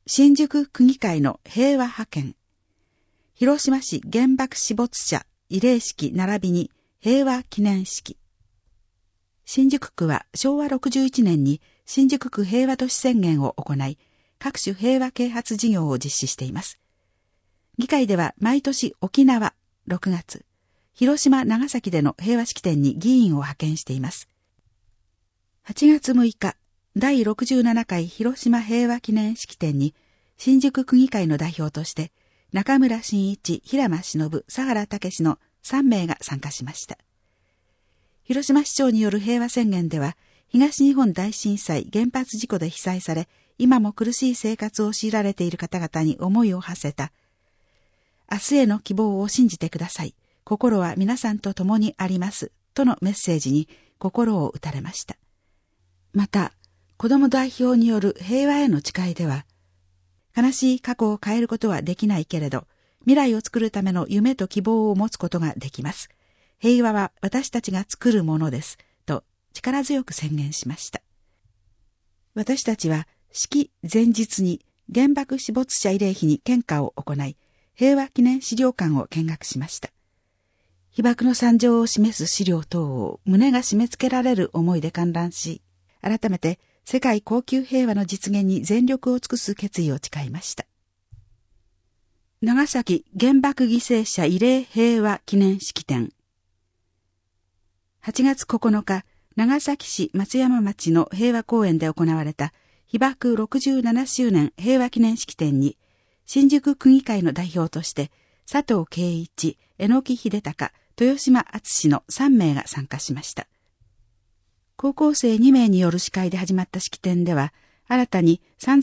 新宿区議会の平和派遣、広島市原爆死没者慰霊式並びに平和記念式。新宿区は昭和61年に新宿区平和都市宣言を行い、各種平和啓発事業を実施しています。議会では毎年沖縄6月、広島長崎での平和式典に議員を派遣しています。8月6日、第67回広島平和記念式典に新宿区議会の代表として中村真一、平間忍、佐原武の3名が参加しました。広島市長による平和宣言では、東日本大震災原発事故で被災され、今も苦しい生活を強いられている方々に思いを馳せた。明日への希望を信じてください。心は皆さんと共にあります。とのメッセージに心を打たれました。また、子ども代表による平和への誓いでは、悲しい過去を変えることはできないけれど、未来を作るための夢と希望を持つことができます。平和は私たちが作るものです。と力強く宣言しました。私たちは式前日に原爆死没者慰霊碑に献花を行い、平和記念資料館を見学しました。被爆の惨状を示す資料等を胸が締め付けられる思いで観覧し、改めて世界恒久平和の実現に全力を尽くす決意を誓いました。長崎原爆犠牲者慰霊平和記念式典。8月9日、長崎市松山町の平和公園で行われた被爆67周年平和記念式典に、新宿区議会の代表として佐藤圭一、榎木秀隆、豊島敦の3名が参加しました。高校生2名による司会で始まった式典では、新たに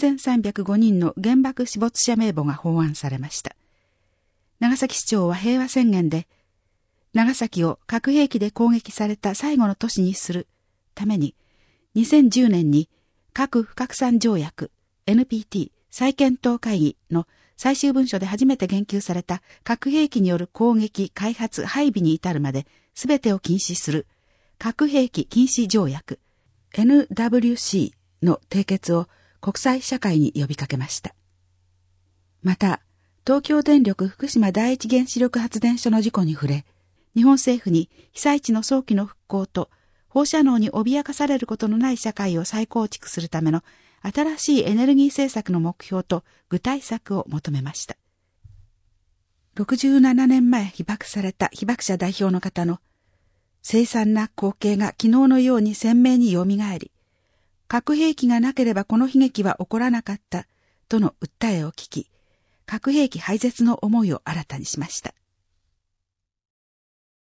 3305人の原爆死没者名簿が奉安されました。長崎市長は平和宣言で、長崎を核兵器で攻撃された最後の都市にするために、2010年に核不拡散条約 NPT 再検討会議の最終文書で初めて言及された核兵器による攻撃、開発、配備に至るまで全てを禁止する核兵器禁止条約 NWC の締結を国際社会に呼びかけました。また、東京電力福島第一原子力発電所の事故に触れ、日本政府に被災地の早期の復興と放射能に脅かされることのない社会を再構築するための新しいエネルギー政策の目標と具体策を求めました。67年前被爆された被爆者代表の方の凄惨な光景が昨日のように鮮明に蘇り、核兵器がなければこの悲劇は起こらなかったとの訴えを聞き、核兵器廃絶の思いを新たにしました。